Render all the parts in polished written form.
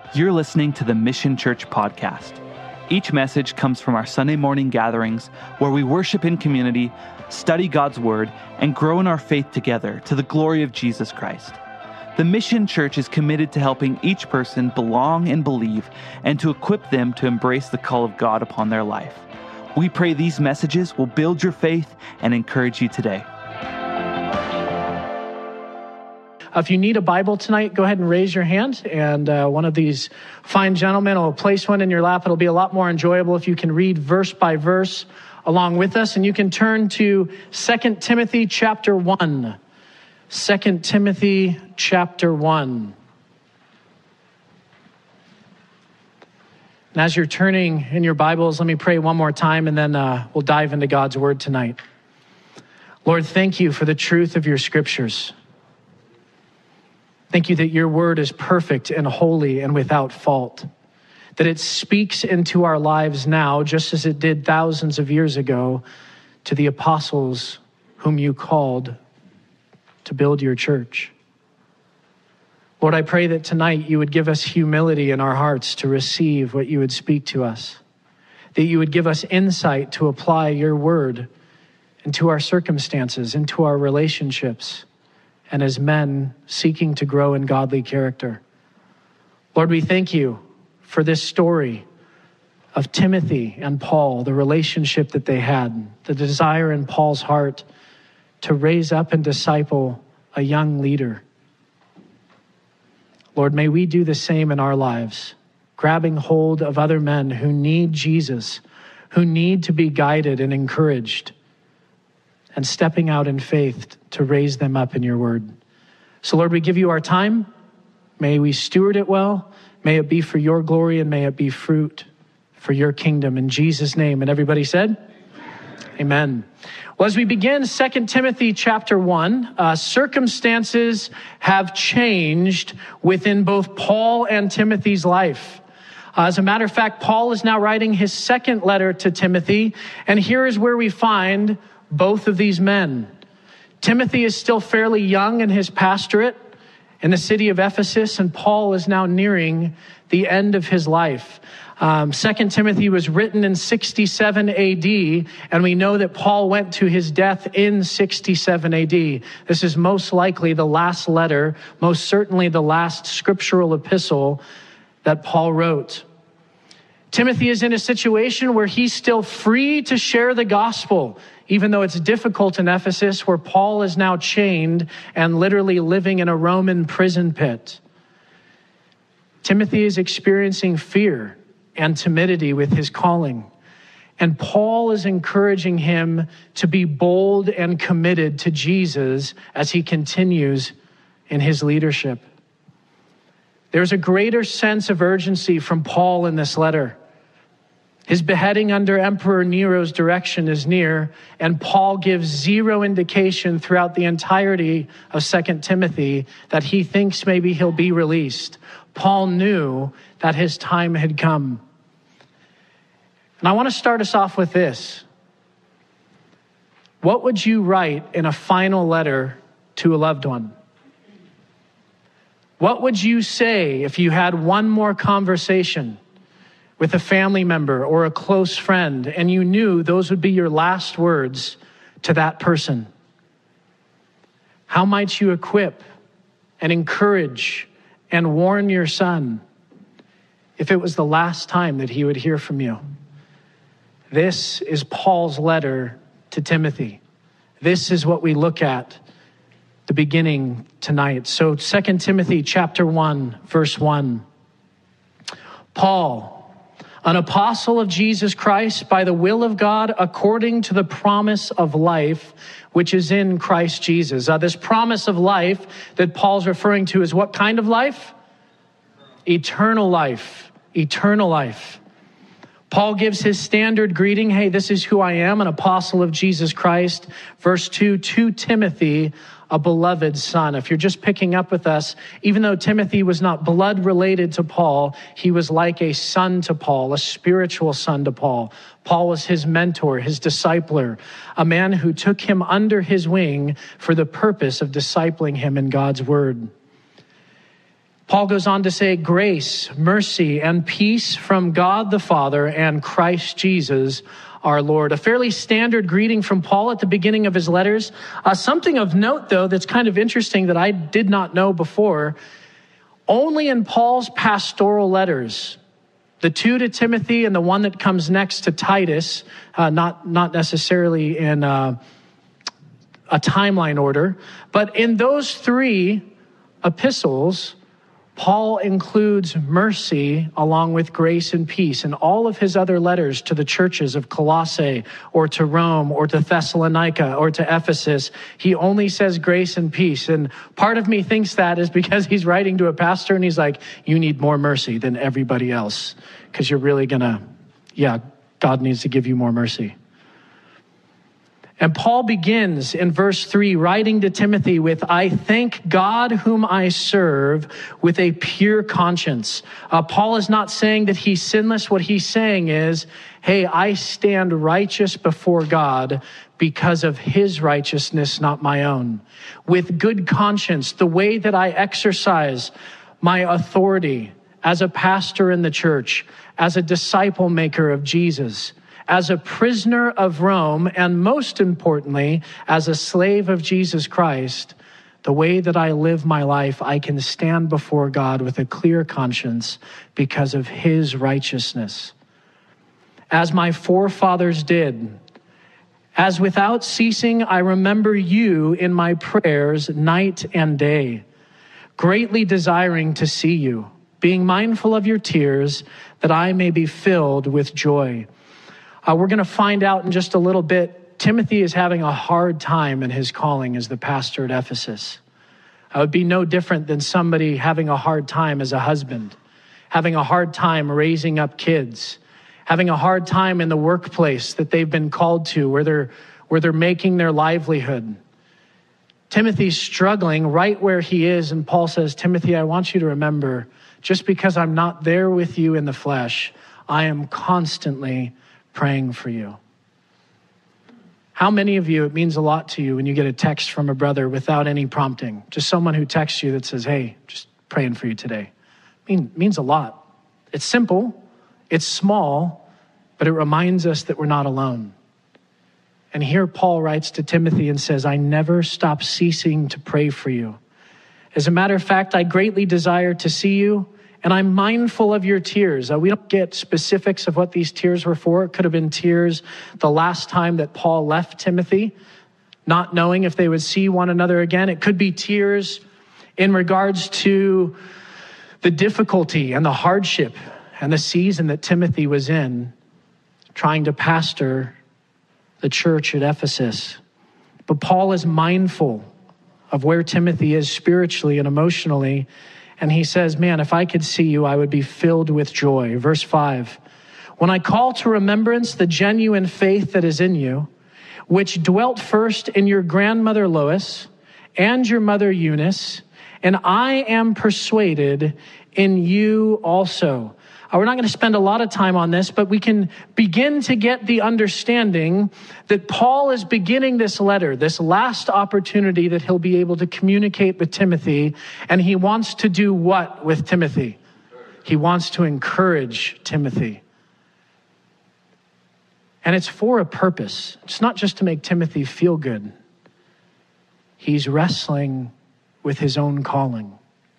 You're listening to the Mission Church podcast. Each message comes from our Sunday morning gatherings where we worship in community, study God's Word, and grow in our faith together to the glory of Jesus Christ. The Mission Church is committed to helping each person belong and believe and to equip them to embrace the call of God upon their life. We pray these messages will build your faith and encourage you today. If you need a Bible tonight, go ahead and raise your hand, and one of these fine gentlemen will place one in your lap. It'll be a lot more enjoyable if you can read verse by verse along with us, and you can turn to 2 Timothy chapter 1. 2 Timothy chapter 1. And as you're turning in your Bibles, let me pray one more time, and then we'll dive into God's Word tonight. Lord, thank you for the truth of your scriptures. Thank you that your word is perfect and holy and without fault, that it speaks into our lives now, just as it did thousands of years ago to the apostles whom you called to build your church. Lord, I pray that tonight you would give us humility in our hearts to receive what you would speak to us, that you would give us insight to apply your word into our circumstances, into our relationships, and as men seeking to grow in godly character. Lord, we thank you for this story of Timothy and Paul, the relationship that they had, the desire in Paul's heart to raise up and disciple a young leader. Lord, may we do the same in our lives, grabbing hold of other men who need Jesus, who need to be guided and encouraged, and stepping out in faith to raise them up in your word. So Lord, we give you our time. May we steward it well. May it be for your glory, and may it be fruit for your kingdom. In Jesus' name. And everybody said, Amen. Well, as we begin 2 Timothy chapter 1, circumstances have changed within both Paul and Timothy's life. As a matter of fact, Paul is now writing his second letter to Timothy, and here is where we find both of these men. Timothy is still fairly young in his pastorate in the city of Ephesus, and Paul is now nearing the end of his life. 2 Timothy was written in 67 AD, and we know that Paul went to his death in 67 AD. This is most likely the last letter, most certainly the last scriptural epistle that Paul wrote. Timothy is in a situation where he's still free to share the gospel, even though it's difficult in Ephesus, where Paul is now chained and literally living in a Roman prison pit. Timothy is experiencing fear and timidity with his calling, and Paul is encouraging him to be bold and committed to Jesus as he continues in his leadership. There's a greater sense of urgency from Paul in this letter. His beheading under Emperor Nero's direction is near, and Paul gives zero indication throughout the entirety of 2 Timothy that he thinks maybe he'll be released. Paul knew that his time had come. And I want to start us off with this. What would you write in a final letter to a loved one? What would you say if you had one more conversation with a family member or a close friend, and you knew those would be your last words to that person? How might you equip and encourage and warn your son if it was the last time that he would hear from you? This is Paul's letter to Timothy. This is what we look at the beginning tonight. So 2 Timothy chapter 1, verse 1. Paul, an apostle of Jesus Christ by the will of God, according to the promise of life, which is in Christ Jesus. This promise of life that Paul's referring to is what kind of life? Eternal life. Eternal life. Paul gives his standard greeting. Hey, this is who I am, an apostle of Jesus Christ. Verse 2, to Timothy, a beloved son. If you're just picking up with us, even though Timothy was not blood related to Paul, he was like a son to Paul, a spiritual son to Paul. Paul was his mentor, his discipler, a man who took him under his wing for the purpose of discipling him in God's word. Paul goes on to say, grace, mercy, and peace from God the Father and Christ Jesus our Lord. A fairly standard greeting from Paul at the beginning of his letters. Something of note, though, that's kind of interesting that I did not know before. Only in Paul's pastoral letters, the 2 to Timothy and the one that comes next to Titus, not necessarily in a timeline order, but in those 3 epistles, Paul includes mercy along with grace and peace. In all of his other letters to the churches of Colossae or to Rome or to Thessalonica or to Ephesus, he only says grace and peace. And part of me thinks that is because he's writing to a pastor and he's like, you need more mercy than everybody else because you're really God needs to give you more mercy. And Paul begins in verse 3, writing to Timothy with, I thank God whom I serve with a pure conscience. Paul is not saying that he's sinless. What he's saying is, hey, I stand righteous before God because of his righteousness, not my own. With good conscience, the way that I exercise my authority as a pastor in the church, as a disciple maker of Jesus, as a prisoner of Rome, and most importantly, as a slave of Jesus Christ, the way that I live my life, I can stand before God with a clear conscience because of his righteousness. As my forefathers did, as without ceasing I remember you in my prayers night and day, greatly desiring to see you, being mindful of your tears, that I may be filled with joy. We're going to find out in just a little bit, Timothy is having a hard time in his calling as the pastor at Ephesus. It would be no different than somebody having a hard time as a husband, having a hard time raising up kids, having a hard time in the workplace that they've been called to, where they're making their livelihood. Timothy's struggling right where he is, and Paul says, Timothy, I want you to remember, just because I'm not there with you in the flesh, I am constantly praying for you. How many of you, it means a lot to you when you get a text from a brother without any prompting, just someone who texts you that says, hey, just praying for you today. It means a lot. It's simple, it's small, but it reminds us that we're not alone. And here Paul writes to Timothy and says, I never stop ceasing to pray for you. As a matter of fact, I greatly desire to see you, and I'm mindful of your tears. We don't get specifics of what these tears were for. It could have been tears the last time that Paul left Timothy, not knowing if they would see one another again. It could be tears in regards to the difficulty and the hardship and the season that Timothy was in, trying to pastor the church at Ephesus. But Paul is mindful of where Timothy is spiritually and emotionally. And he says, man, if I could see you, I would be filled with joy. Verse 5, when I call to remembrance the genuine faith that is in you, which dwelt first in your grandmother Lois and your mother Eunice, and I am persuaded in you also. We're not going to spend a lot of time on this, but we can begin to get the understanding that Paul is beginning this letter, this last opportunity that he'll be able to communicate with Timothy. And he wants to do what with Timothy? He wants to encourage Timothy. And it's for a purpose. It's not just to make Timothy feel good. He's wrestling with his own calling.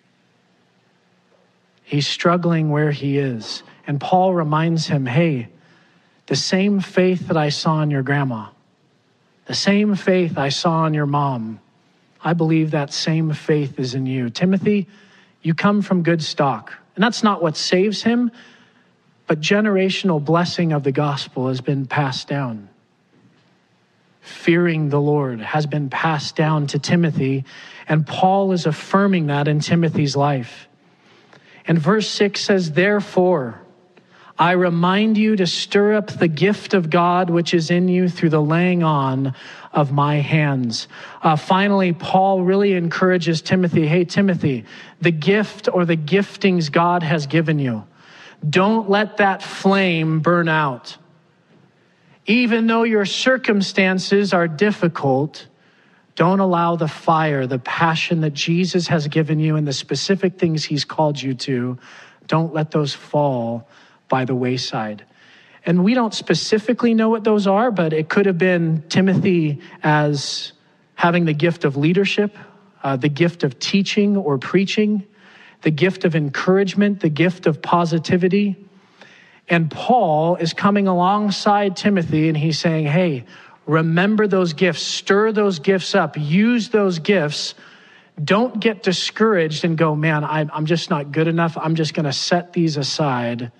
He's struggling where he is. And Paul reminds him, hey, the same faith that I saw in your grandma, the same faith I saw in your mom, I believe that same faith is in you. Timothy, you come from good stock. And that's not what saves him, but generational blessing of the gospel has been passed down. Fearing the Lord has been passed down to Timothy, and Paul is affirming that in Timothy's life. And verse 6 says, therefore, I remind you to stir up the gift of God which is in you through the laying on of my hands. Finally, Paul really encourages Timothy, hey, Timothy, the gift or the giftings God has given you, don't let that flame burn out. Even though your circumstances are difficult, Don't allow the fire, the passion that Jesus has given you and the specific things he's called you to, don't let those fall by the wayside. And we don't specifically know what those are, but it could have been Timothy as having the gift of leadership, the gift of teaching or preaching, the gift of encouragement, the gift of positivity. And Paul is coming alongside Timothy and he's saying, hey, remember those gifts, stir those gifts up, use those gifts. Don't get discouraged and go, man, I'm just not good enough. I'm just going to set these aside.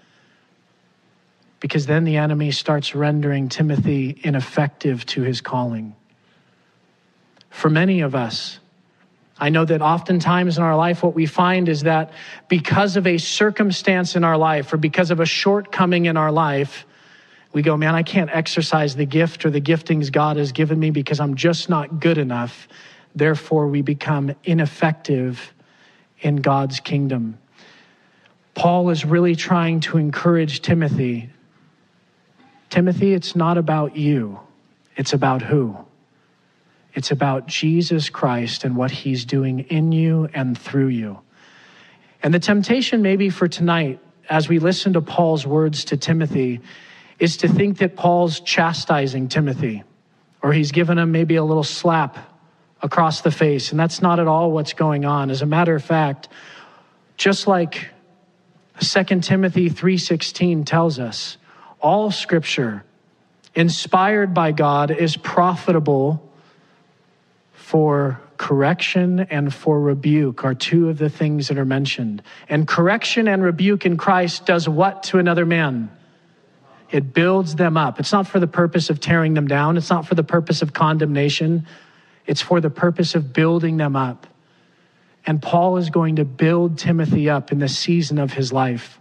Because then the enemy starts rendering Timothy ineffective to his calling. For many of us, I know that oftentimes in our life, what we find is that because of a circumstance in our life or because of a shortcoming in our life, we go, man, I can't exercise the gift or the giftings God has given me because I'm just not good enough. Therefore, we become ineffective in God's kingdom. Paul is really trying to encourage Timothy. Timothy, it's not about you. It's about who? It's about Jesus Christ and what he's doing in you and through you. And the temptation maybe for tonight, as we listen to Paul's words to Timothy, is to think that Paul's chastising Timothy, or he's given him maybe a little slap across the face. And that's not at all what's going on. As a matter of fact, just like 2 Timothy 3:16 tells us, all scripture inspired by God is profitable for correction and for rebuke are two of the things that are mentioned. And correction and rebuke in Christ does what to another man? It builds them up. It's not for the purpose of tearing them down. It's not for the purpose of condemnation. It's for the purpose of building them up. And Paul is going to build Timothy up in the season of his life.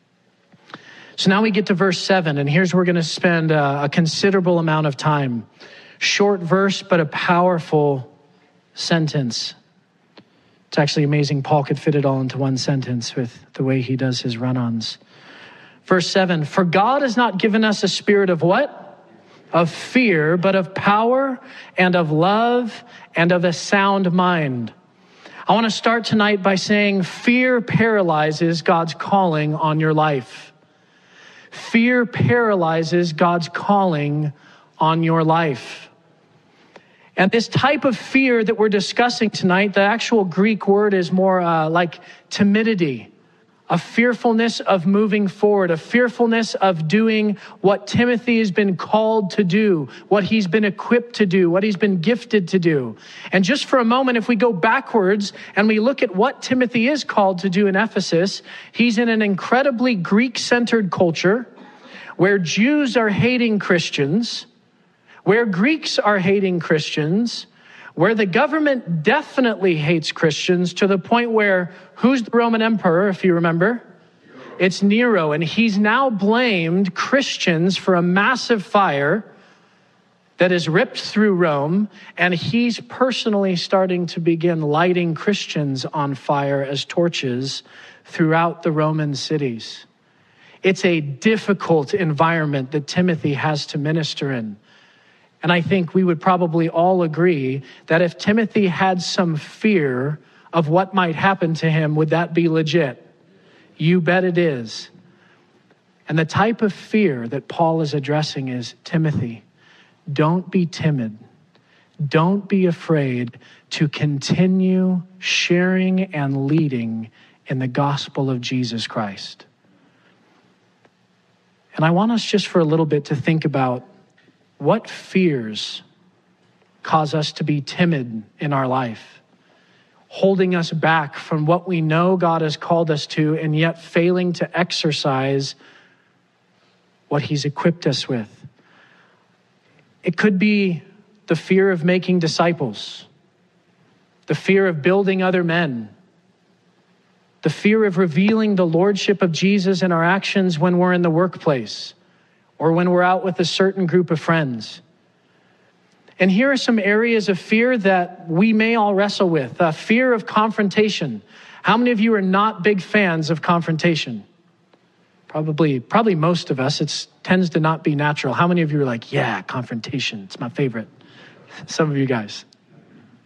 So now we get to verse 7, and here's where we're going to spend a considerable amount of time. Short verse, but a powerful sentence. It's actually amazing Paul could fit it all into one sentence with the way he does his run-ons. Verse 7, for God has not given us a spirit of what? Of fear, but of power and of love and of a sound mind. I want to start tonight by saying fear paralyzes God's calling on your life. Fear paralyzes God's calling on your life. And this type of fear that we're discussing tonight, the actual Greek word is more like timidity, a fearfulness of moving forward, a fearfulness of doing what Timothy has been called to do, what he's been equipped to do, what he's been gifted to do. And just for a moment, if we go backwards and we look at what Timothy is called to do in Ephesus, he's in an incredibly Greek-centered culture where Jews are hating Christians, where Greeks are hating Christians, where the government definitely hates Christians to the point where, who's the Roman emperor, if you remember? It's Nero, and he's now blamed Christians for a massive fire that has ripped through Rome, and he's personally starting to begin lighting Christians on fire as torches throughout the Roman cities. It's a difficult environment that Timothy has to minister in. And I think we would probably all agree that if Timothy had some fear of what might happen to him, would that be legit? You bet it is. And the type of fear that Paul is addressing is, Timothy, don't be timid. Don't be afraid to continue sharing and leading in the gospel of Jesus Christ. And I want us just for a little bit to think about what fears cause us to be timid in our life, holding us back from what we know God has called us to, and yet failing to exercise what he's equipped us with. It could be the fear of making disciples, the fear of building other men, the fear of revealing the lordship of Jesus in our actions when we're in the workplace or when we're out with a certain group of friends. And here are some areas of fear that we may all wrestle with. Fear of confrontation. How many of you are not big fans of confrontation? Probably most of us. It tends to not be natural. How many of you are like, yeah, confrontation, it's my favorite? Some of you guys.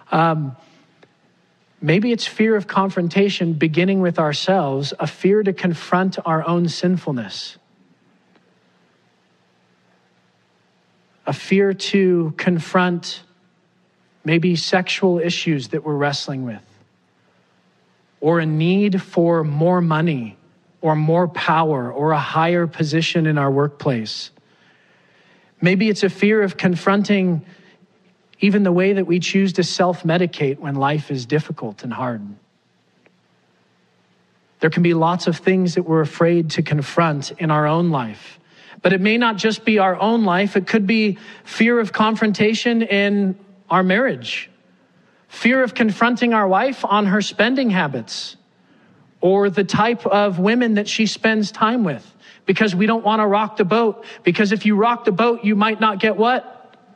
Maybe it's fear of confrontation beginning with ourselves, a fear to confront our own sinfulness. A fear to confront maybe sexual issues that we're wrestling with, or a need for more money or more power or a higher position in our workplace. Maybe it's a fear of confronting even the way that we choose to self-medicate when life is difficult and hard. There can be lots of things that we're afraid to confront in our own life. But it may not just be our own life. It could be fear of confrontation in our marriage, fear of confronting our wife on her spending habits, or the type of women that she spends time with, because we don't want to rock the boat. Because if you rock the boat, you might not get what?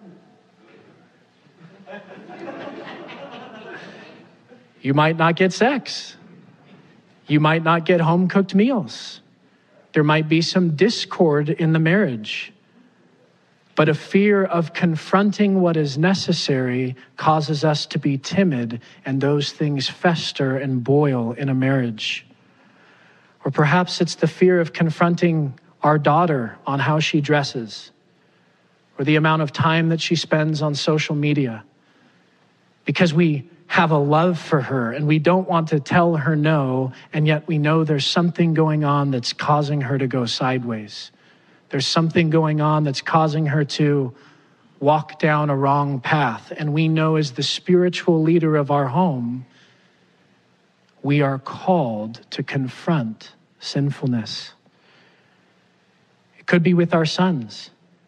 You might not get sex. You might not get home-cooked meals. There might be some discord in the marriage. But a fear of confronting what is necessary causes us to be timid, and those things fester and boil in a marriage. Or perhaps it's the fear of confronting our daughter on how she dresses, or the amount of time that she spends on social media, because we have a love for her and we don't want to tell her no, and yet we know there's something going on that's causing her to go sideways. There's something going on that's causing her to walk down a wrong path. And we know, as the spiritual leader of our home, we are called to confront sinfulness. It could be with our sons,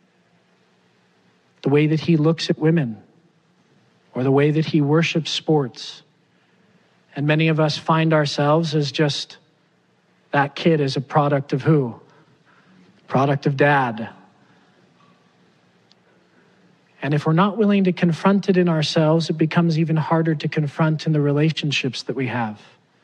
the way that he looks at women, or the way that he worships sports. And many of us find ourselves as just, that kid is a product of who? Product of dad. And if we're not willing to confront it in ourselves, it becomes even harder to confront in the relationships that we have.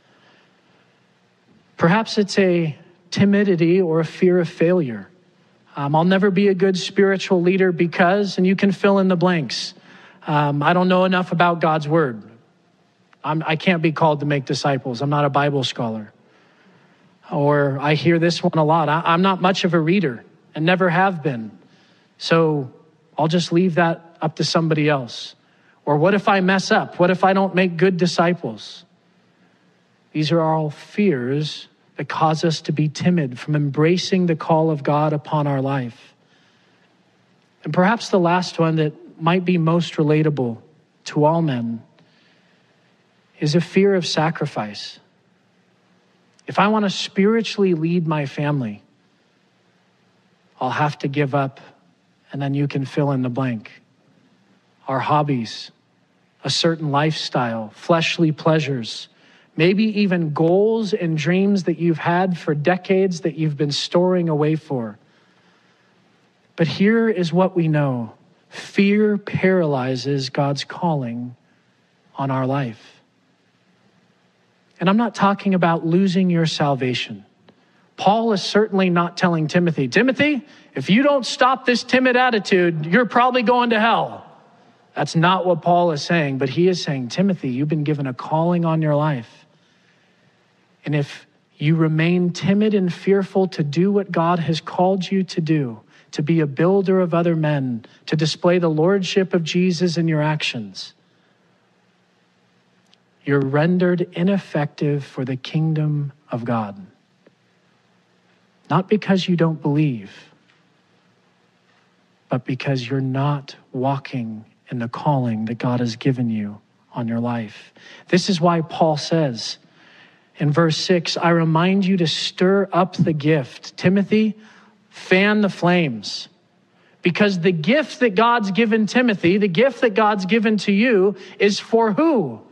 Perhaps it's a timidity or a fear of failure. I'll never be a good spiritual leader because, and you can fill in the blanks. I don't know enough about God's word. I can't be called to make disciples. I'm not a Bible scholar. Or I hear this one a lot. I'm not much of a reader and never have been. So I'll just leave that up to somebody else. Or what if I mess up? What if I don't make good disciples? These are all fears that cause us to be timid from embracing the call of God upon our life. And perhaps the last one that might be most relatable to all men is a fear of sacrifice. If I want to spiritually lead my family, I'll have to give up, and then you can fill in the blank. Our hobbies, a certain lifestyle, fleshly pleasures, maybe even goals and dreams that you've had for decades that you've been storing away for. But here is what we know. Fear paralyzes God's calling on our life. And I'm not talking about losing your salvation. Paul is certainly not telling Timothy, Timothy, if you don't stop this timid attitude, you're probably going to hell. That's not what Paul is saying, but he is saying, Timothy, you've been given a calling on your life. And if you remain timid and fearful to do what God has called you to do, to be a builder of other men, to display the lordship of Jesus in your actions, you're rendered ineffective for the kingdom of God. Not because you don't believe, but because you're not walking in the calling that God has given you on your life. This is why Paul says in verse 6, I remind you to stir up the gift. Timothy, fan the flames. Because the gift that God's given Timothy, the gift that God's given to you, is for who?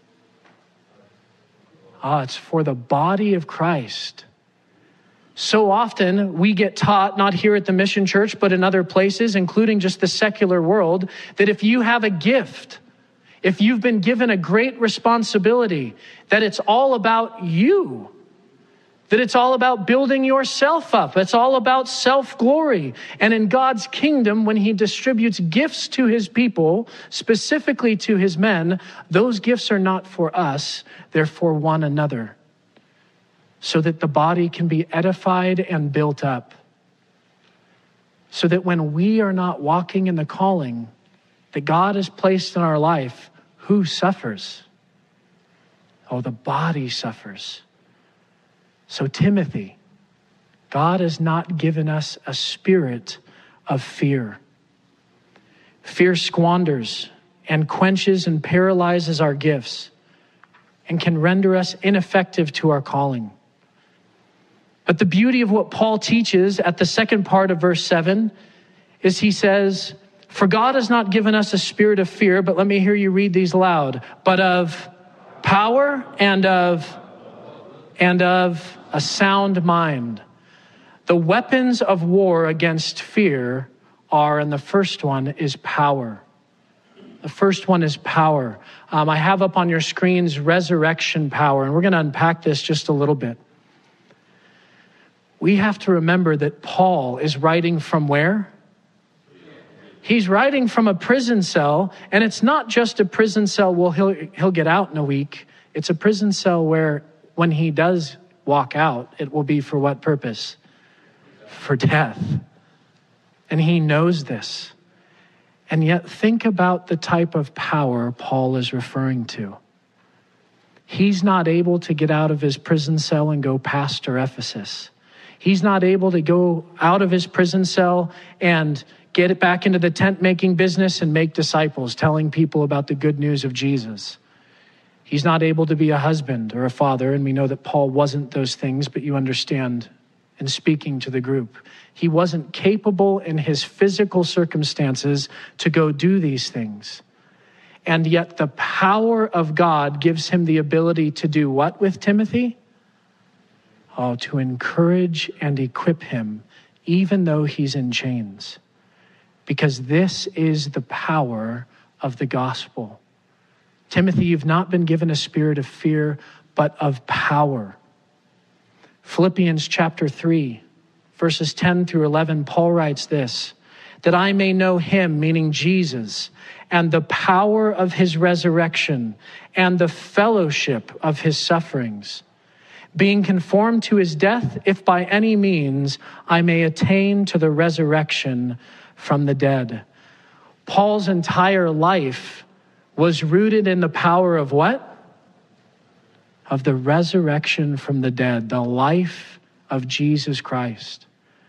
It's for the body of Christ. So often we get taught, not here at the Mission Church, but in other places, including just the secular world, that if you have a gift, if you've been given a great responsibility, that it's all about you, that it's all about building yourself up. It's all about self-glory. And in God's kingdom, when he distributes gifts to his people, specifically to his men, those gifts are not for us, they're for one another, so that the body can be edified and built up. So that when we are not walking in the calling that God has placed in our life, who suffers? Oh, the body suffers. So Timothy, God has not given us a spirit of fear. Fear squanders and quenches and paralyzes our gifts and can render us ineffective to our calling. But the beauty of what Paul teaches at the second part of verse 7 is he says, for God has not given us a spirit of fear, but let me hear you read these loud, but of power and of a sound mind. The weapons of war against fear are, and the first one is power. The first one is power. I have up on your screens resurrection power, and we're going to unpack this just a little bit. We have to remember that Paul is writing from where? He's writing from a prison cell, and it's not just a prison cell, well, he'll get out in a week. It's a prison cell where when he does walk out, it will be for what purpose? For death. And he knows this. And yet think about the type of power Paul is referring to. He's not able to get out of his prison cell and go pastor Ephesus. He's not able to go out of his prison cell and get it back into the tent making business and make disciples, telling people about the good news of Jesus. He's not able to be a husband or a father, and we know that Paul wasn't those things, but you understand in speaking to the group. He wasn't capable in his physical circumstances to go do these things. And yet the power of God gives him the ability to do what with Timothy? Oh, to encourage and equip him, even though he's in chains. Because this is the power of the gospel. Timothy, you've not been given a spirit of fear, but of power. Philippians chapter 3, verses 10 through 11, Paul writes this, that I may know him, meaning Jesus, and the power of his resurrection, and the fellowship of his sufferings, being conformed to his death, if by any means I may attain to the resurrection from the dead. Paul's entire life was rooted in the power of what? Of the resurrection from the dead, the life of Jesus Christ.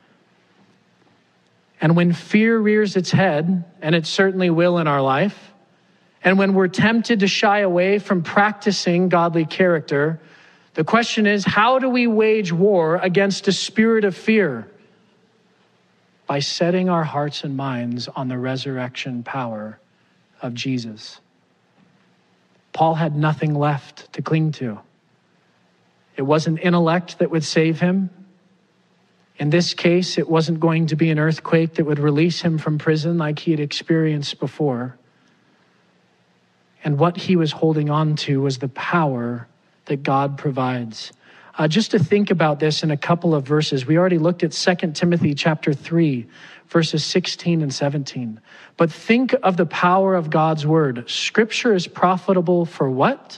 And when fear rears its head, and it certainly will in our life, and when we're tempted to shy away from practicing godly character, the question is, how do we wage war against a spirit of fear? By setting our hearts and minds on the resurrection power of Jesus. Paul had nothing left to cling to. It wasn't intellect that would save him. In this case, it wasn't going to be an earthquake that would release him from prison like he had experienced before. And what he was holding on to was the power that God provides. Just to think about this in a couple of verses, we already looked at 2 Timothy chapter 3, verses 16 and 17. But think of the power of God's word. Scripture is profitable for what?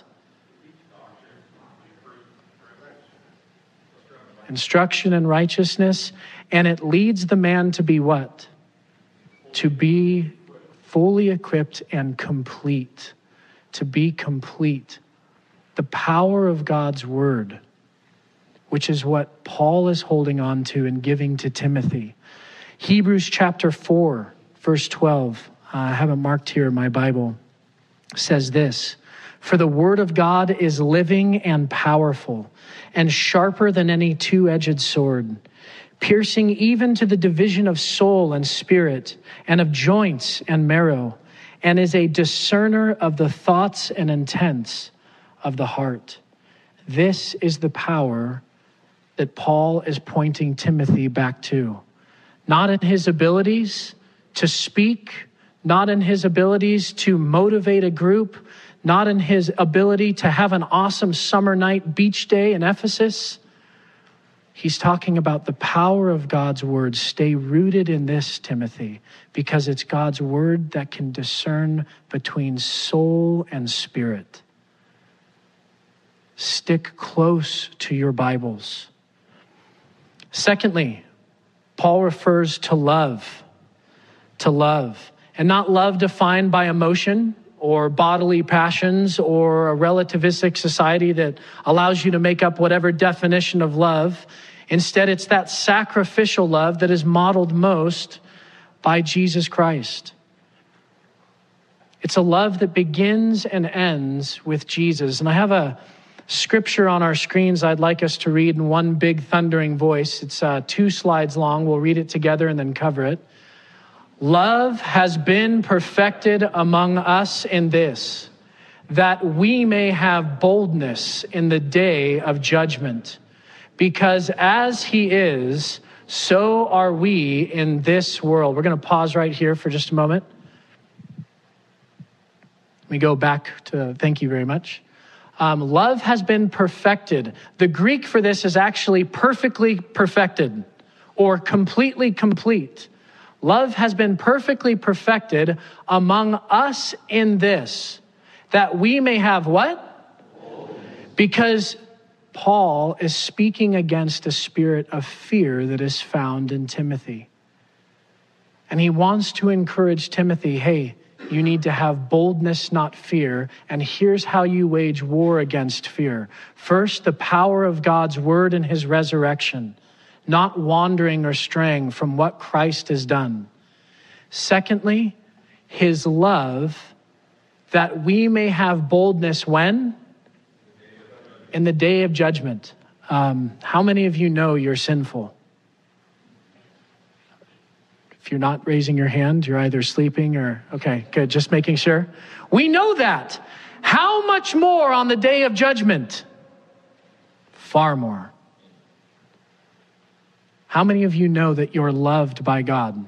Instruction in righteousness. And it leads the man to be what? To be fully equipped and complete. To be complete. The power of God's word, which is what Paul is holding on to and giving to Timothy. Hebrews chapter 4, verse 12, I have it marked here in my Bible, says this, for the word of God is living and powerful and sharper than any two-edged sword, piercing even to the division of soul and spirit and of joints and marrow, and is a discerner of the thoughts and intents of the heart. This is the power that Paul is pointing Timothy back to. Not in his abilities to speak, not in his abilities to motivate a group, not in his ability to have an awesome summer night beach day in Ephesus, He's talking about the power of God's word. Stay rooted in this, Timothy, because it's God's word that can discern between soul and spirit. Stick close to your Bibles. Secondly, Paul refers to love, and not love defined by emotion or bodily passions or a relativistic society that allows you to make up whatever definition of love. Instead, it's that sacrificial love that is modeled most by Jesus Christ. It's a love that begins and ends with Jesus. And I have a scripture on our screens I'd like us to read in one big thundering voice. It's 2 slides long. We'll read it together and then cover it. Love has been perfected among us in this, that we may have boldness in the day of judgment. Because as he is, so are we in this world. We're going to pause right here for just a moment. Let me go back to, thank you very much. Love has been perfected. The Greek for this is actually perfectly perfected or completely complete. Love has been perfectly perfected among us in this, that we may have what? Because Paul is speaking against a spirit of fear that is found in Timothy. And he wants to encourage Timothy, hey, you need to have boldness, not fear. And here's how you wage war against fear. First, the power of God's word and his resurrection, not wandering or straying from what Christ has done. Secondly, his love, that we may have boldness when? In the day of judgment. How many of you know you're sinful? If you're not raising your hand, you're either sleeping or, okay, good, just making sure. We know that. How much more on the day of judgment? Far more. How many of you know that you're loved by God?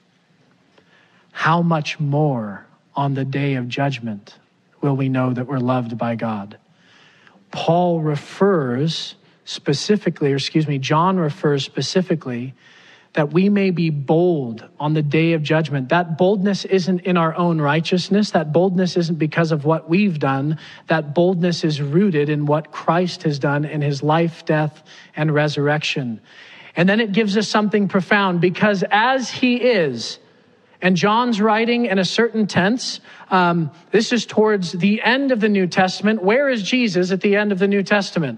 How much more on the day of judgment will we know that we're loved by God? John refers specifically that we may be bold on the day of judgment. That boldness isn't in our own righteousness. That boldness isn't because of what we've done. That boldness is rooted in what Christ has done in his life, death, and resurrection. And then it gives us something profound, because as he is, and John's writing in a certain tense, this is towards the end of the New Testament. Where is Jesus at the end of the New Testament?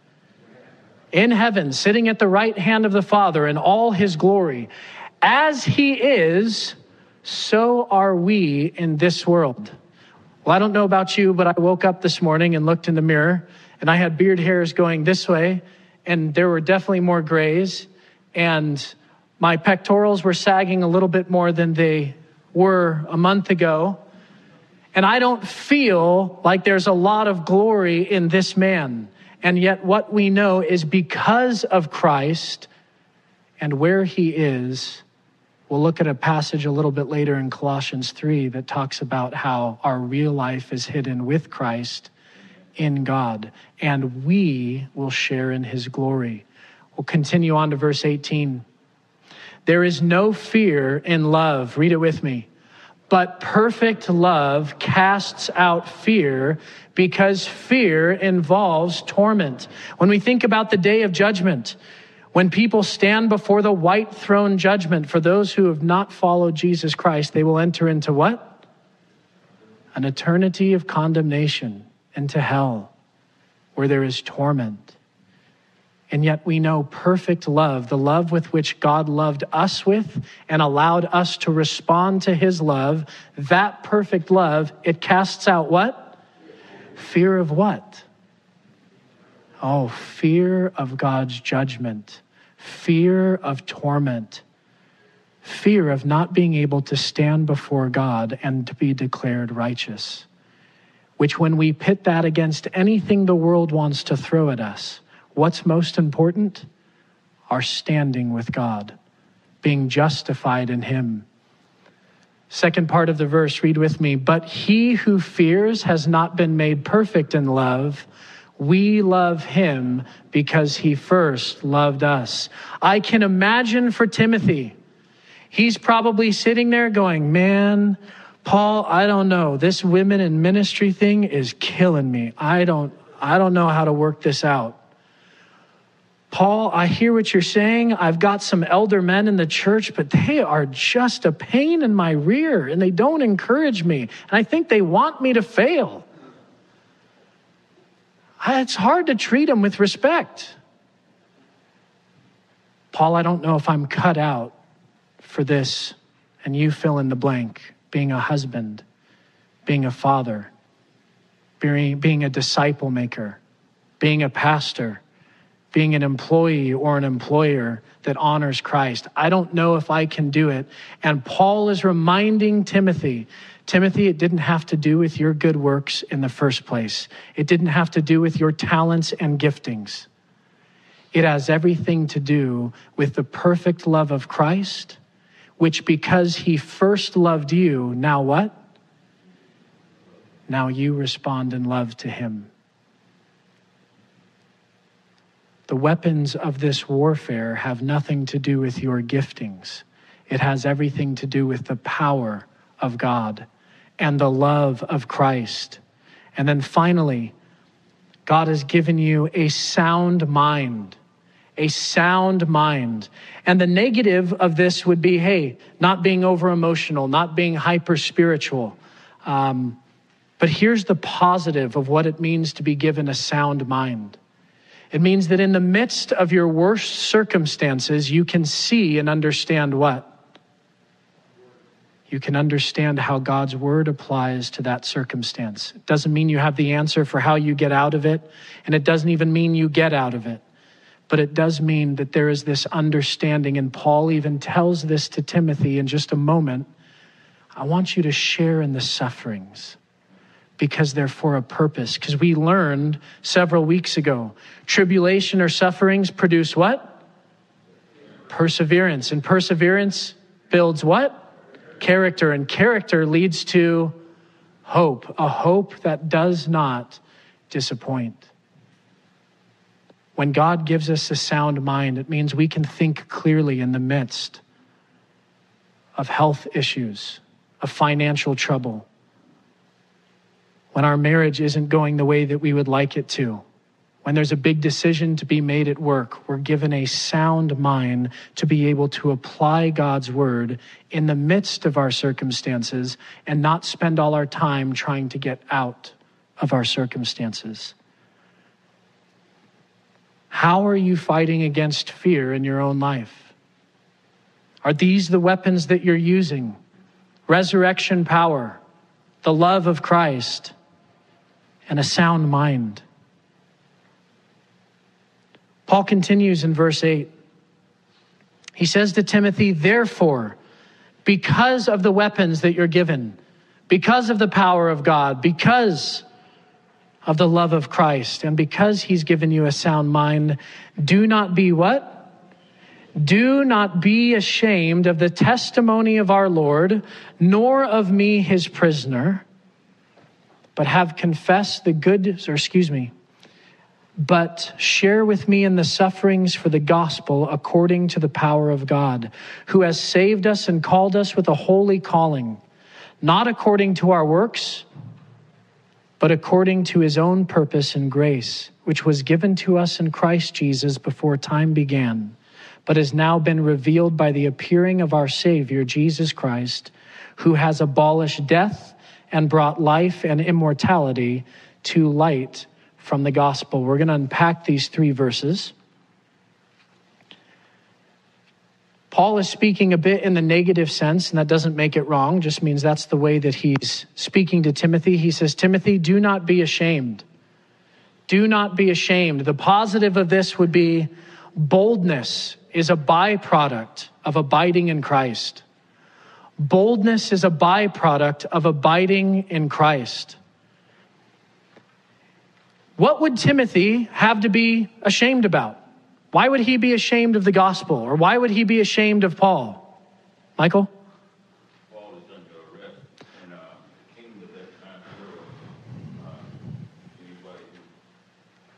In heaven, sitting at the right hand of the Father in all his glory. As he is, so are we in this world. Well, I don't know about you, but I woke up this morning and looked in the mirror, and I had beard hairs going this way, and there were definitely more grays, and my pectorals were sagging a little bit more than they were a month ago. And I don't feel like there's a lot of glory in this man. And yet what we know is because of Christ and where he is, we'll look at a passage a little bit later in Colossians 3 that talks about how our real life is hidden with Christ in God, and we will share in his glory. We'll continue on to verse 18. There is no fear in love. Read it with me. But perfect love casts out fear, because fear involves torment. When we think about the day of judgment, when people stand before the white throne judgment, for those who have not followed Jesus Christ, they will enter into what? An eternity of condemnation, into hell, where there is torment. And yet we know perfect love, the love with which God loved us with and allowed us to respond to his love, that perfect love, it casts out what? Fear of what? Oh, fear of God's judgment, fear of torment, fear of not being able to stand before God and to be declared righteous, which when we pit that against anything the world wants to throw at us, what's most important? Our standing with God, being justified in him. Second part of the verse, read with me. But he who fears has not been made perfect in love. We love him because he first loved us. I can imagine for Timothy, he's probably sitting there going, man, Paul, I don't know. This women in ministry thing is killing me. I don't know how to work this out. Paul, I hear what you're saying. I've got some elder men in the church, but they are just a pain in my rear and they don't encourage me. And I think they want me to fail. It's hard to treat them with respect. Paul, I don't know if I'm cut out for this, and you fill in the blank, being a husband, being a father, being a disciple maker, being a pastor, being an employee or an employer that honors Christ. I don't know if I can do it. And Paul is reminding Timothy, it didn't have to do with your good works in the first place. It didn't have to do with your talents and giftings. It has everything to do with the perfect love of Christ, which because he first loved you, now what? Now you respond in love to him. The weapons of this warfare have nothing to do with your giftings. It has everything to do with the power of God and the love of Christ. And then finally, God has given you a sound mind. A sound mind. And the negative of this would be, hey, not being over emotional, not being hyper spiritual. But here's the positive of what it means to be given a sound mind. It means that in the midst of your worst circumstances, you can see and understand what? You can understand how God's word applies to that circumstance. It doesn't mean you have the answer for how you get out of it, and it doesn't even mean you get out of it. But it does mean that there is this understanding, and Paul even tells this to Timothy in just a moment. I want you to share in the sufferings because they're for a purpose. Because we learned several weeks ago, tribulation or sufferings produce what? Perseverance. And perseverance builds what? Character. And character leads to hope. A hope that does not disappoint. When God gives us a sound mind, it means we can think clearly in the midst of health issues, of financial trouble, when our marriage isn't going the way that we would like it to, when there's a big decision to be made at work, we're given a sound mind to be able to apply God's word in the midst of our circumstances and not spend all our time trying to get out of our circumstances. How are you fighting against fear in your own life? Are these the weapons that you're using? Resurrection power, the love of Christ, and a sound mind. Paul continues in verse 8. He says to Timothy, therefore, because of the weapons that you're given, because of the power of God, because of the love of Christ, and because he's given you a sound mind, do not be what? Do not be ashamed of the testimony of our Lord, nor of me, his prisoner, but have confessed the but share with me in the sufferings for the gospel according to the power of God, who has saved us and called us with a holy calling, not according to our works, but according to his own purpose and grace, which was given to us in Christ Jesus before time began, but has now been revealed by the appearing of our Savior, Jesus Christ, who has abolished death and brought life and immortality to light from the gospel. We're going to unpack these 3 verses. Paul is speaking a bit in the negative sense, and that doesn't make it wrong, just means that's the way that he's speaking to Timothy. He says, Timothy, do not be ashamed. Do not be ashamed. The positive of this would be boldness is a byproduct of abiding in Christ. Boldness is a byproduct of abiding in Christ. What would Timothy have to be ashamed about? Why would he be ashamed of the gospel? Or why would he be ashamed of Paul? Michael? Paul was under arrest, and the kingdom of that time world, anybody who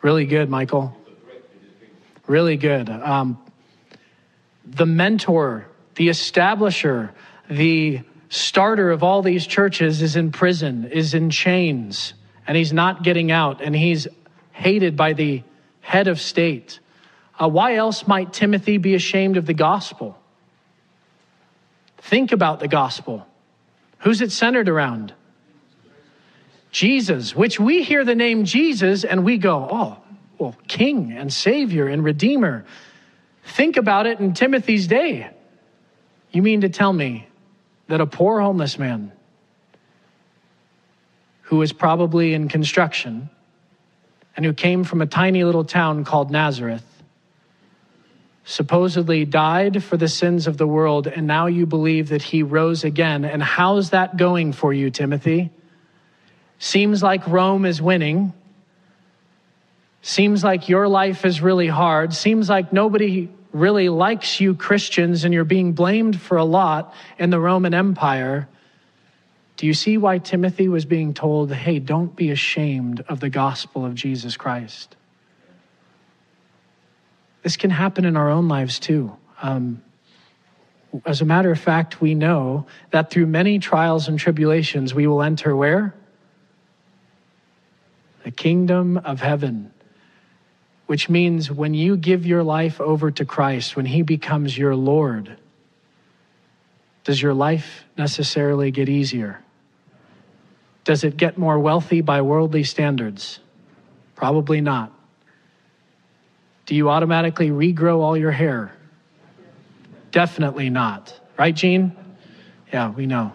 Really good, Michael. Really good. The mentor, the establisher, the starter of all these churches is in prison, is in chains, and he's not getting out, and he's hated by the head of state. Why else might Timothy be ashamed of the gospel? Think about the gospel. Who's it centered around? Jesus, which we hear the name Jesus and we go, oh, well, King and Savior and Redeemer. Think about it in Timothy's day. You mean to tell me that a poor homeless man who was probably in construction and who came from a tiny little town called Nazareth supposedly died for the sins of the world, and now you believe that he rose again? And how's that going for you, Timothy? Seems like Rome is winning. Seems like your life is really hard. Seems like nobody really likes you Christians, and you're being blamed for a lot in the Roman Empire. Do you see why Timothy was being told, hey, don't be ashamed of the gospel of Jesus Christ? This can happen in our own lives too. As a matter of fact, we know that through many trials and tribulations, we will enter where? The kingdom of heaven. Which means when you give your life over to Christ, when he becomes your Lord, does your life necessarily get easier? Does it get more wealthy by worldly standards? Probably not. Do you automatically regrow all your hair? Definitely not. Right, Gene? Yeah, we know.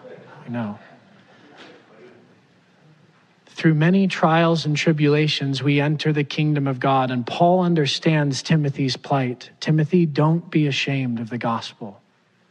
Through many trials and tribulations, we enter the kingdom of God. And Paul understands Timothy's plight. Timothy, don't be ashamed of the gospel.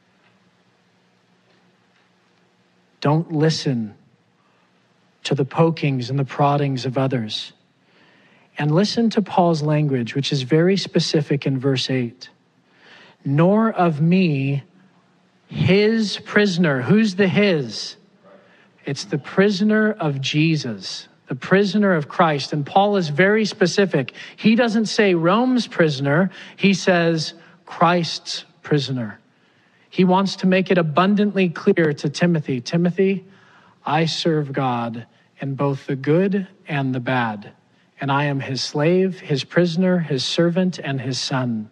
Don't listen to the pokings and the proddings of others. And listen to Paul's language, which is very specific in verse 8. Nor of me, his prisoner. Who's the his? It's the prisoner of Jesus, the prisoner of Christ. And Paul is very specific. He doesn't say Rome's prisoner. He says Christ's prisoner. He wants to make it abundantly clear to Timothy, Timothy, I serve God in both the good and the bad. And I am his slave, his prisoner, his servant, and his son.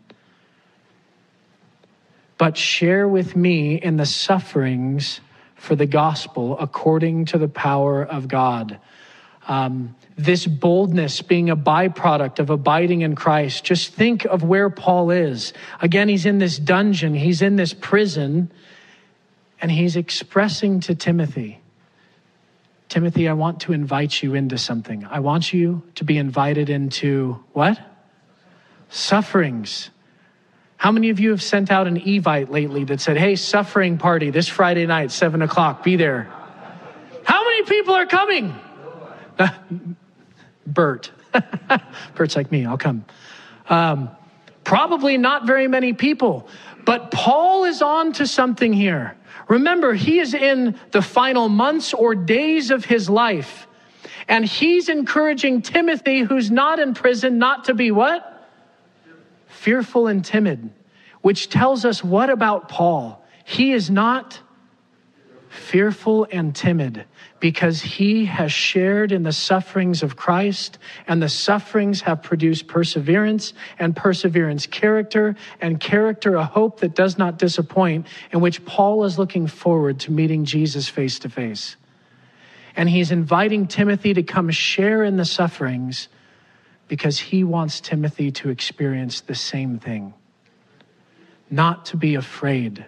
But share with me in the sufferings for the gospel according to the power of God. This boldness being a byproduct of abiding in Christ. Just think of where Paul is. Again, he's in this dungeon, he's in this prison, and he's expressing to Timothy, Timothy, I want to invite you into something. I want you to be invited into what? Sufferings. How many of you have sent out an Evite lately that said, hey, suffering party this Friday night, 7:00, be there? How many people are coming? Bert. Bert's like me, I'll come. Probably not very many people, but Paul is on to something here. Remember, he is in the final months or days of his life, and he's encouraging Timothy, who's not in prison, not to be what? Fearful and timid, which tells us what about Paul? He is not fearful and timid because he has shared in the sufferings of Christ, and the sufferings have produced perseverance, and perseverance character, and character a hope that does not disappoint, in which Paul is looking forward to meeting Jesus face to face. And he's inviting Timothy to come share in the sufferings because he wants Timothy to experience the same thing. Not to be afraid.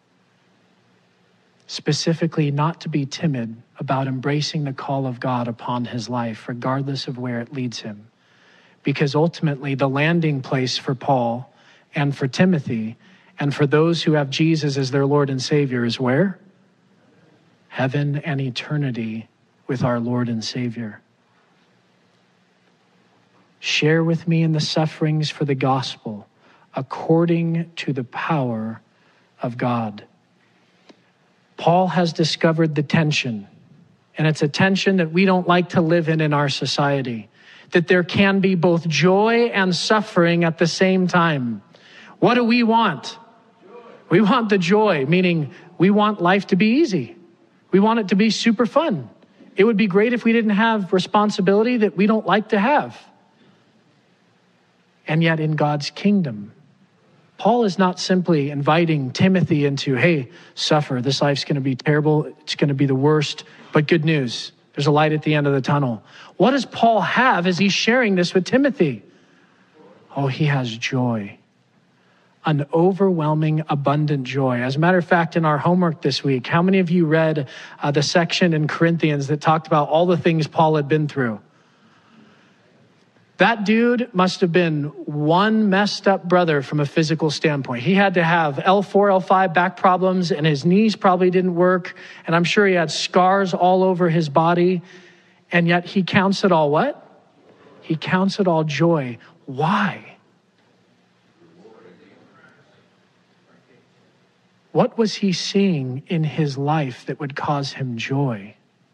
Specifically, not to be timid about embracing the call of God upon his life, regardless of where it leads him. Because ultimately, the landing place for Paul and for Timothy and for those who have Jesus as their Lord and Savior is where? Heaven and eternity with our Lord and Savior. Share with me in the sufferings for the gospel according to the power of God. Paul has discovered the tension, and it's a tension that we don't like to live in our society. that there can be both joy and suffering at the same time. What do we want? We want the joy, meaning we want life to be easy. We want it to be super fun. It would be great if we didn't have responsibility that we don't like to have. And yet in God's kingdom, Paul is not simply inviting Timothy into, hey, suffer. This life's going to be terrible. It's going to be the worst. But good news, there's a light at the end of the tunnel. What does Paul have as he's sharing this with Timothy? Oh, he has joy. An overwhelming, abundant joy. As a matter of fact, in our homework this week, how many of you read the section in Corinthians that talked about all the things Paul had been through? That dude must have been one messed up brother from a physical standpoint. He had to have L4, L5 back problems, and his knees probably didn't work. And I'm sure he had scars all over his body. And yet he counts it all what? He counts it all joy. Why? What was he seeing in his life that would cause him joy?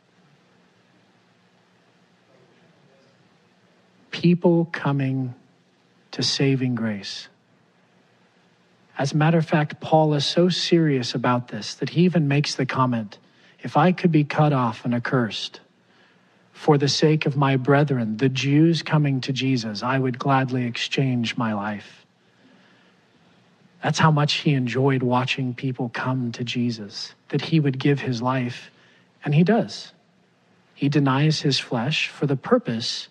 People coming to saving grace. As a matter of fact, Paul is so serious about this that he even makes the comment, if I could be cut off and accursed for the sake of my brethren, the Jews coming to Jesus, I would gladly exchange my life. That's how much he enjoyed watching people come to Jesus, that he would give his life, and he does. He denies his flesh for the purpose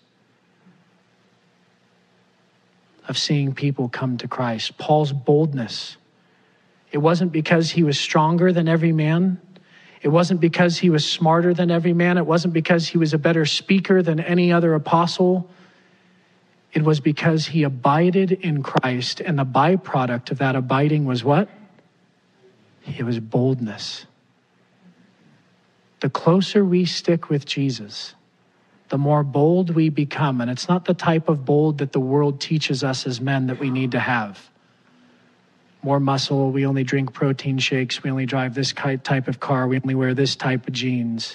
of seeing people come to Christ. Paul's boldness, it wasn't because he was stronger than every man. It wasn't because he was smarter than every man. It wasn't because he was a better speaker than any other apostle. It was because he abided in Christ, and the byproduct of that abiding was what? It was boldness. The closer we stick with Jesus, the more bold we become. And it's not the type of bold that the world teaches us as men that we need to have. More muscle, we only drink protein shakes, we only drive this type of car, we only wear this type of jeans.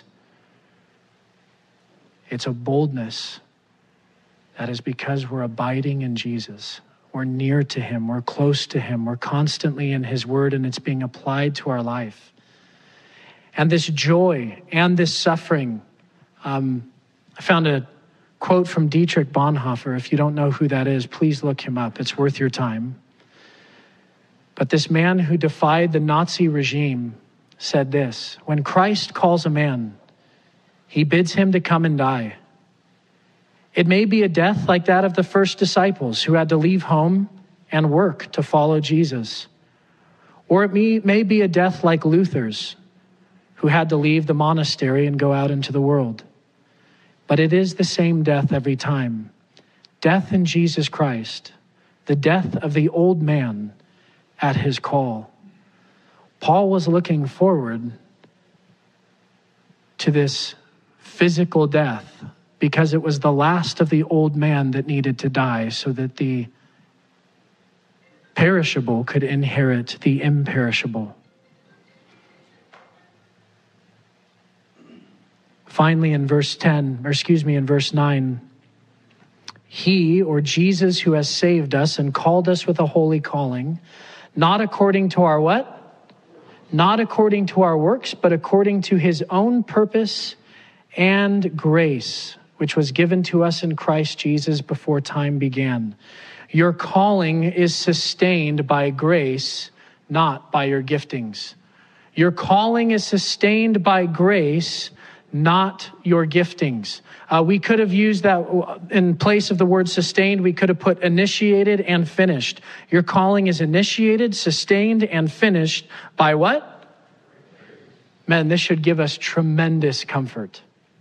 It's a boldness that is because we're abiding in Jesus. We're near to him. We're close to him. We're constantly in his word, and it's being applied to our life. And this joy and this suffering. I found a quote from Dietrich Bonhoeffer. If you don't know who that is, please look him up. It's worth your time. But this man who defied the Nazi regime said this: when Christ calls a man, he bids him to come and die. It may be a death like that of the first disciples who had to leave home and work to follow Jesus. Or it may be a death like Luther's, who had to leave the monastery and go out into the world. But it is the same death every time. Death in Jesus Christ, the death of the old man at his call. Paul was looking forward to this physical death because it was the last of the old man that needed to die so that the perishable could inherit the imperishable. Finally, in verse 9, he, or Jesus, who has saved us and called us with a holy calling, not according to our what? Not according to our works, but according to his own purpose and grace, which was given to us in Christ Jesus before time began. Your calling is sustained by grace, not by your giftings. Your calling is sustained by grace, not your giftings. We could have used that in place of the word sustained. We could have put initiated and finished. Your calling is initiated, sustained, and finished by what? Man, this should give us tremendous comfort.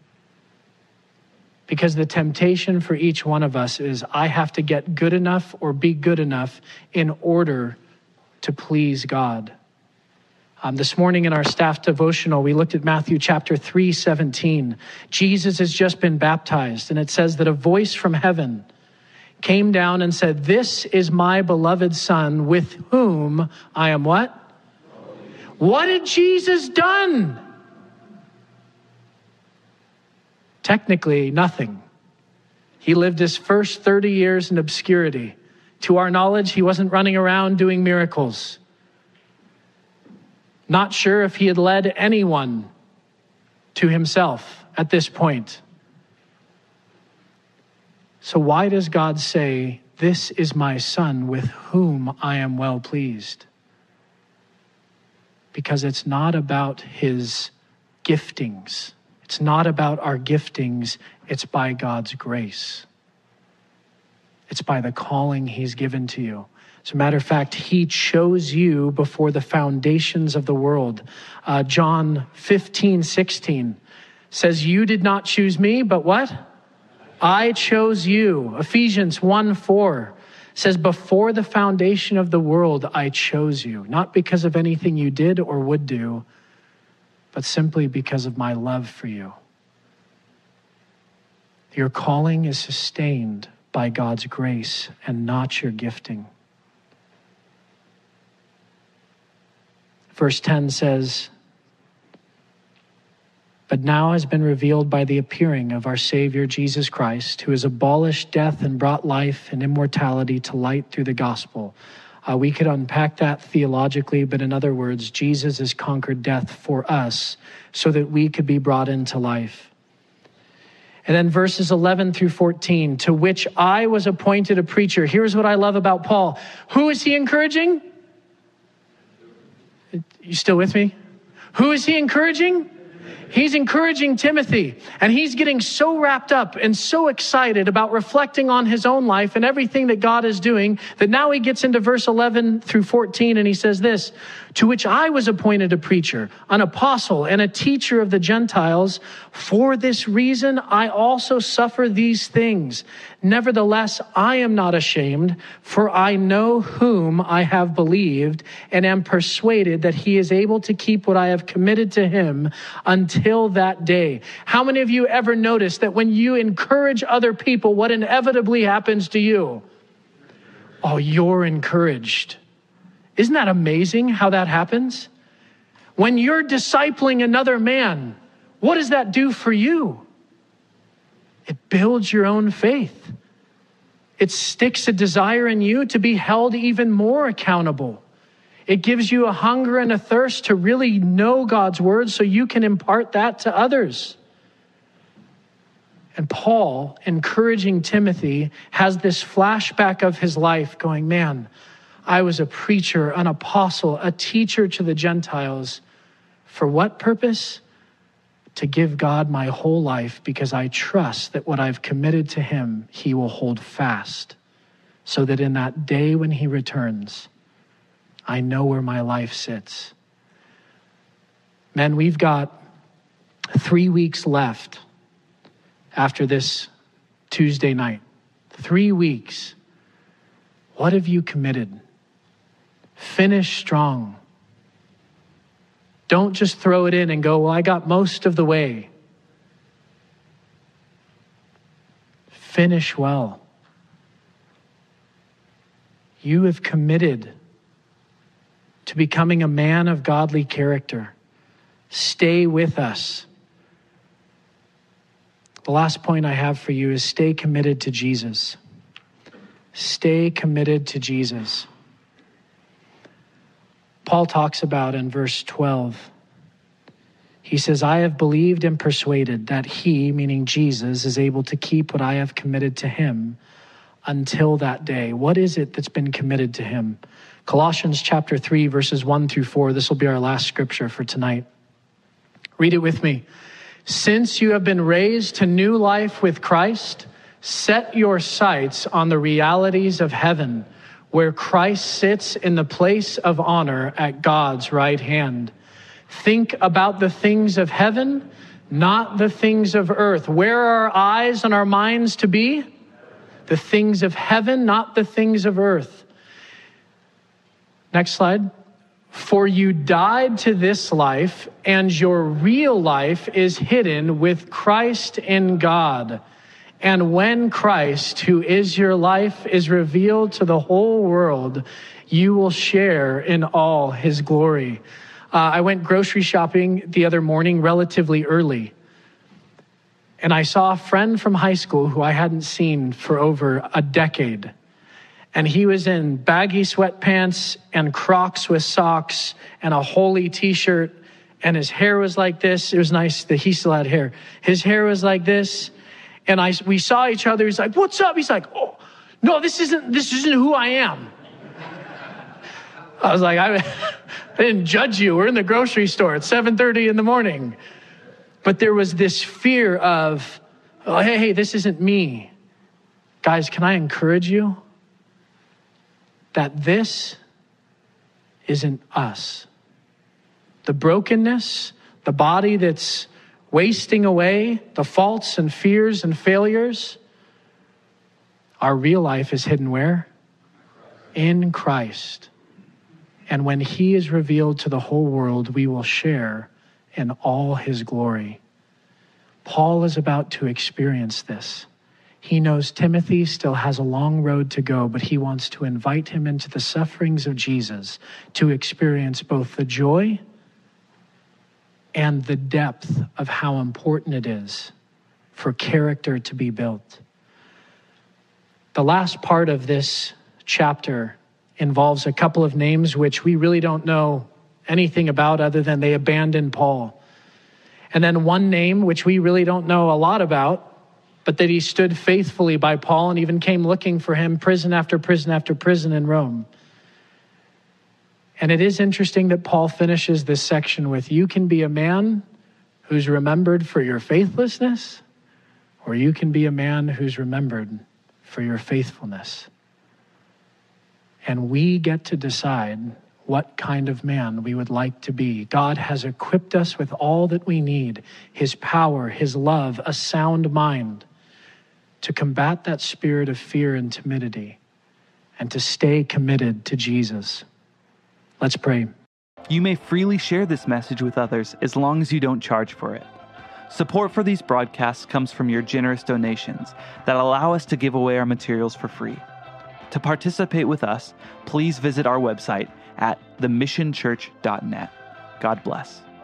Because the temptation for each one of us is, I have to get good enough or be good enough in order to please God. This morning in our staff devotional, we looked at Matthew chapter 3:17. Jesus has just been baptized, and it says that a voice from heaven came down and said, "This is my beloved Son, with whom I am" what? What had Jesus done? Technically, nothing. He lived his first 30 years in obscurity. To our knowledge, he wasn't running around doing miracles. Not sure if he had led anyone to himself at this point. So why does God say, "This is my son with whom I am well pleased"? Because it's not about his giftings. It's not about our giftings. It's by God's grace. It's by the calling he's given to you. As a matter of fact, he chose you before the foundations of the world. John 15:16 says, "You did not choose me, but what? I chose you." Ephesians 1:4 says, "Before the foundation of the world, I chose you." Not because of anything you did or would do, but simply because of my love for you. Your calling is sustained by God's grace and not your gifting. Verse 10 says, "But now has been revealed by the appearing of our Savior Jesus Christ, who has abolished death and brought life and immortality to light through the gospel." We could unpack that theologically, but in other words, Jesus has conquered death for us so that we could be brought into life. And then verses 11 through 14, "To which I was appointed a preacher." Here's what I love about Paul. Who is he encouraging? You still with me? Who is he encouraging? He's encouraging Timothy, and he's getting so wrapped up and so excited about reflecting on his own life and everything that God is doing that now he gets into verse 11 through 14 and he says this, "To which I was appointed a preacher, an apostle, and a teacher of the Gentiles. For this reason I also suffer these things. Nevertheless, I am not ashamed, for I know whom I have believed and am persuaded that he is able to keep what I have committed to him until that day." How many of you ever notice that when you encourage other people, what inevitably happens to you? Oh, you're encouraged. Isn't that amazing how that happens? When you're discipling another man, what does that do for you? It builds your own faith. It sticks a desire in you to be held even more accountable. It gives you a hunger and a thirst to really know God's word so you can impart that to others. And Paul, encouraging Timothy, has this flashback of his life going, man, I was a preacher, an apostle, a teacher to the Gentiles. For what purpose? To give God my whole life, because I trust that what I've committed to him, he will hold fast, so that in that day when he returns, I know where my life sits. Men, we've got 3 weeks left after this Tuesday night. 3 weeks. What have you committed? Finish strong. Don't just throw it in and go, well, I got most of the way. Finish well. You have committed to becoming a man of godly character. Stay with us. The last point I have for you is stay committed to Jesus. Stay committed to Jesus. Paul talks about in verse 12, he says, I have believed and persuaded that he, meaning Jesus, is able to keep what I have committed to him until that day. What is it that's been committed to him? Colossians chapter 3, verses 1 through 4. This will be our last scripture for tonight. Read it with me. Since you have been raised to new life with Christ, set your sights on the realities of heaven, where Christ sits in the place of honor at God's right hand. Think about the things of heaven, not the things of earth. Where are our eyes and our minds to be? The things of heaven, not the things of earth. Next slide. For you died to this life, and your real life is hidden with Christ in God. And when Christ, who is your life, is revealed to the whole world, you will share in all his glory. I went grocery shopping the other morning relatively early. And I saw a friend from high school who I hadn't seen for over a decade. And he was in baggy sweatpants and Crocs with socks and a holy t-shirt. And his hair was like this. It was nice that he still had hair. His hair was like this. And we saw each other. He's like, "What's up?" He's like, "Oh, no, this isn't who I am." I was like, I didn't judge you. We're in the grocery store at 7:30 in the morning. But there was this fear of, oh, hey, this isn't me. Guys, can I encourage you that this isn't us? The brokenness, the body that's wasting away, the faults and fears and failures, our real life is hidden where? In Christ. And when he is revealed to the whole world, we will share in all his glory. Paul is about to experience this. He knows Timothy still has a long road to go, but he wants to invite him into the sufferings of Jesus to experience both the joy and the depth of how important it is for character to be built. The last part of this chapter involves a couple of names which we really don't know anything about other than they abandoned Paul. And then one name which we really don't know a lot about, but that he stood faithfully by Paul and even came looking for him prison after prison after prison in Rome. And it is interesting that Paul finishes this section with, you can be a man who's remembered for your faithlessness, or you can be a man who's remembered for your faithfulness. And we get to decide what kind of man we would like to be. God has equipped us with all that we need, his power, his love, a sound mind, to combat that spirit of fear and timidity and to stay committed to Jesus. Let's pray. You may freely share this message with others as long as you don't charge for it. Support for these broadcasts comes from your generous donations that allow us to give away our materials for free. To participate with us, please visit our website at themissionchurch.net. God bless.